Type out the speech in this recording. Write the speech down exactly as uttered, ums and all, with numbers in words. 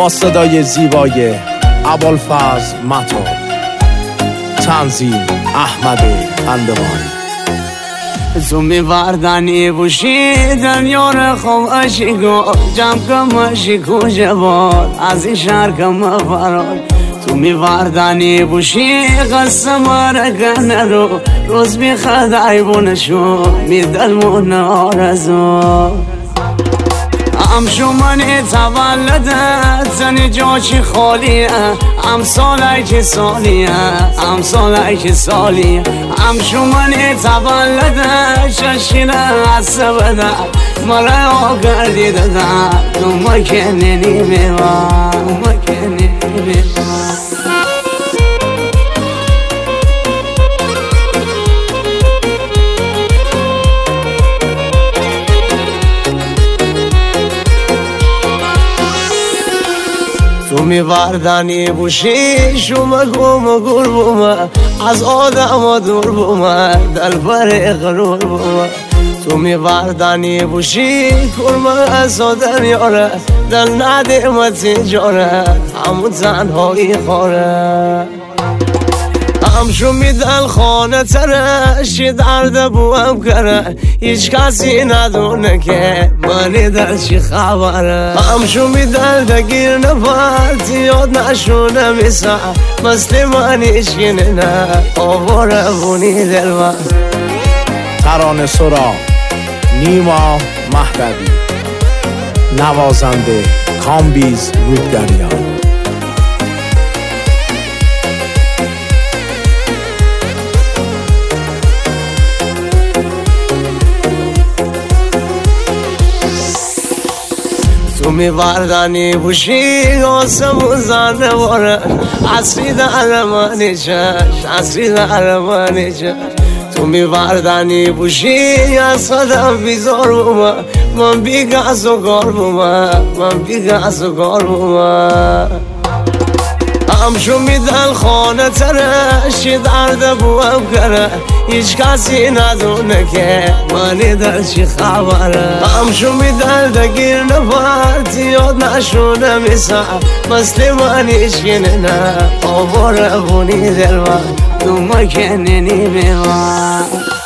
با صدای زیبای ابوالفضل مطاب، تنظیم احمد اندوانی. تو می‌وردنی بوشیدن یار خوب اشیگو جمع کم اشیگو جوار از این شهر کم فرار. تو می‌وردنی بوشی قسم رگن رو روز بی خدای بونشو میدلمون آرزو. ام شمانی تولدت زنی جاچی خالیه، ام سالای که سالیه، ام سالای که سالیه. ام شمانی تولدت ششینه عصب ده مرا آگردی ده تو مکنی نیمه و مکنی نیمه تو می‌وردنی بوشی شما گم گور بومه از آدم دور بومه دلبر غرور بومه. تو می‌وردنی بوشی کرمه از آدم یاره دل ندیمتی جاره همون تنهایی خوره. همشو میدل خانه ترشی درد بوام کره هیچ کسی ندونه که منی در چی خبره. همشو میدل دگیر نبرد یاد نشونه میسا مثل من ایشگینه نه آواره بونی دل من. ترانه سرا نیما مهدوی، نوازنده کامبیز رودگریان. تو می‌وردنی بوشی آسمون زنده باره اصلی در منی چش اصلی در منی چش. تو می‌وردنی بوشی از خودم بیزار بومه من بی گز و گار بومه من بی گز و گار بومه. همشو میدل خانه ترشی درد بوام کره هیچ کسی ندونه که منی در چی خبره. همشو میدل دگیر نبرد یاد نشونه میسا مثل من ایشگینه نه آواره بونی دل من تو مکنی نیمه من.